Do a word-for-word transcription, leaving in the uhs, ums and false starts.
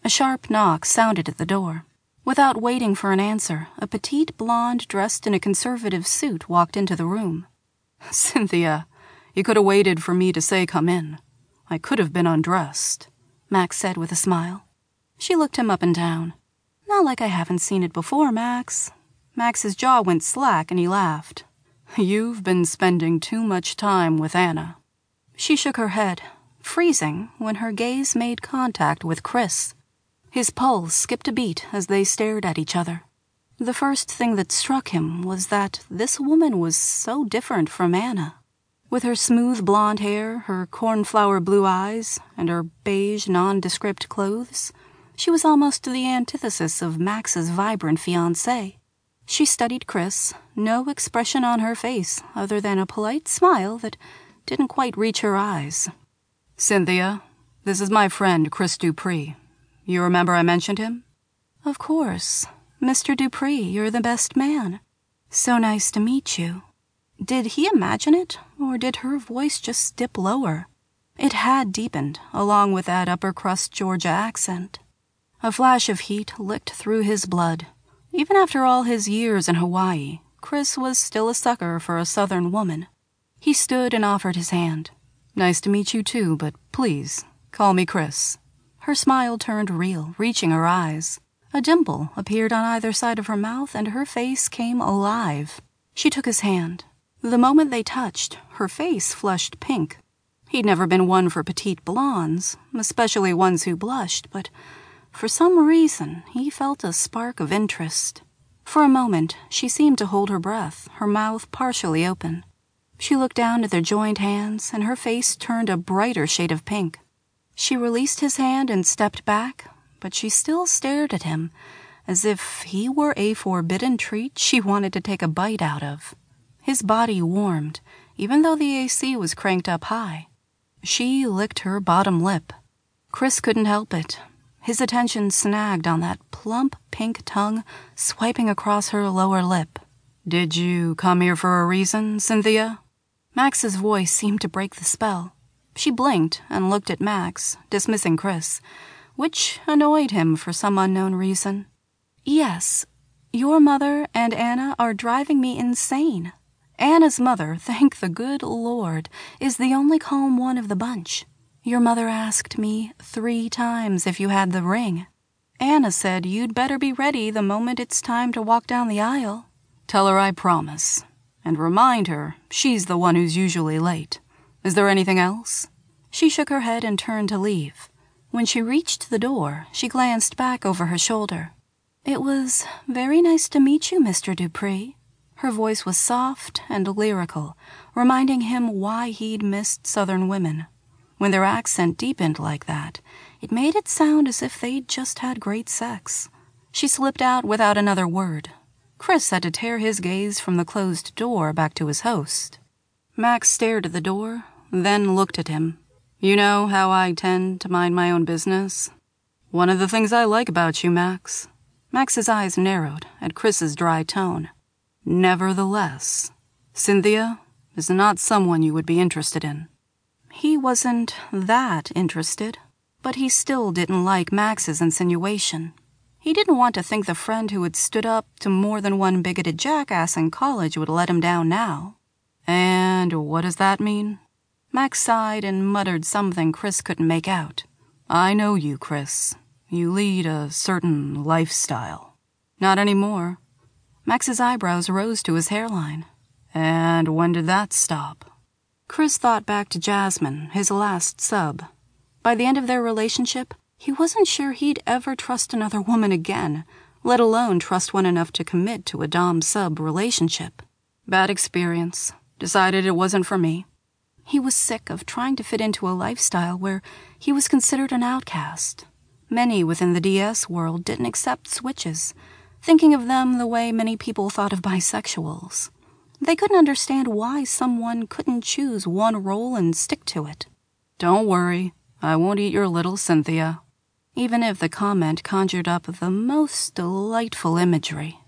A sharp knock sounded at the door. Without waiting for an answer, a petite blonde dressed in a conservative suit walked into the room. "Cynthia, you could have waited for me to say come in. I could have been undressed," Max said with a smile. She looked him up and down. "Not like I haven't seen it before, Max." Max's jaw went slack and he laughed. "You've been spending too much time with Anna." She shook her head, freezing when her gaze made contact with Chris. His pulse skipped a beat as they stared at each other. The first thing that struck him was that this woman was so different from Anna. With her smooth blonde hair, her cornflower blue eyes, and her beige, nondescript clothes, she was almost the antithesis of Max's vibrant fiancée. She studied Chris, no expression on her face other than a polite smile that didn't quite reach her eyes. "Cynthia, this is my friend Chris Dupree. You remember I mentioned him?" "Of course. Mister Dupree, you're the best man. So nice to meet you." Did he imagine it, or did her voice just dip lower? It had deepened, along with that upper-crust Georgia accent. A flash of heat licked through his blood. Even after all his years in Hawaii, Chris was still a sucker for a southern woman. He stood and offered his hand. "Nice to meet you too, but please, call me Chris." Her smile turned real, reaching her eyes. A dimple appeared on either side of her mouth, and her face came alive. She took his hand. The moment they touched, her face flushed pink. He'd never been one for petite blondes, especially ones who blushed, but for some reason he felt a spark of interest. For a moment, she seemed to hold her breath, her mouth partially open. She looked down at their joined hands, and her face turned a brighter shade of pink. She released his hand and stepped back, but she still stared at him, as if he were a forbidden treat she wanted to take a bite out of. His body warmed, even though the A C was cranked up high. She licked her bottom lip. Chris couldn't help it. His attention snagged on that plump pink tongue swiping across her lower lip. "Did you come here for a reason, Cynthia?" Max's voice seemed to break the spell. She blinked and looked at Max, dismissing Chris, which annoyed him for some unknown reason. "Yes, your mother and Anna are driving me insane. Anna's mother, thank the good Lord, is the only calm one of the bunch. Your mother asked me three times if you had the ring. Anna said you'd better be ready the moment it's time to walk down the aisle." "Tell her I promise. And remind her she's the one who's usually late. Is there anything else?" She shook her head and turned to leave. When she reached the door, she glanced back over her shoulder. "It was very nice to meet you, Mister Dupree." Her voice was soft and lyrical, reminding him why he'd missed Southern women. When their accent deepened like that, it made it sound as if they'd just had great sex. She slipped out without another word. Chris had to tear his gaze from the closed door back to his host. Max stared at the door, then looked at him. "You know how I tend to mind my own business? One of the things I like about you, Max." Max's eyes narrowed at Chris's dry tone. "Nevertheless, Cynthia is not someone you would be interested in." He wasn't that interested, but he still didn't like Max's insinuation. He didn't want to think the friend who had stood up to more than one bigoted jackass in college would let him down now. "And what does that mean?" Max sighed and muttered something Chris couldn't make out. "I know you, Chris. You lead a certain lifestyle." "Not anymore." Max's eyebrows rose to his hairline. "And when did that stop?" Chris thought back to Jasmine, his last sub. By the end of their relationship, he wasn't sure he'd ever trust another woman again, let alone trust one enough to commit to a dom-sub relationship. "Bad experience. Decided it wasn't for me." He was sick of trying to fit into a lifestyle where he was considered an outcast. Many within the D S world didn't accept switches, thinking of them the way many people thought of bisexuals. They couldn't understand why someone couldn't choose one role and stick to it. "Don't worry, I won't eat your little Cynthia." Even if the comment conjured up the most delightful imagery.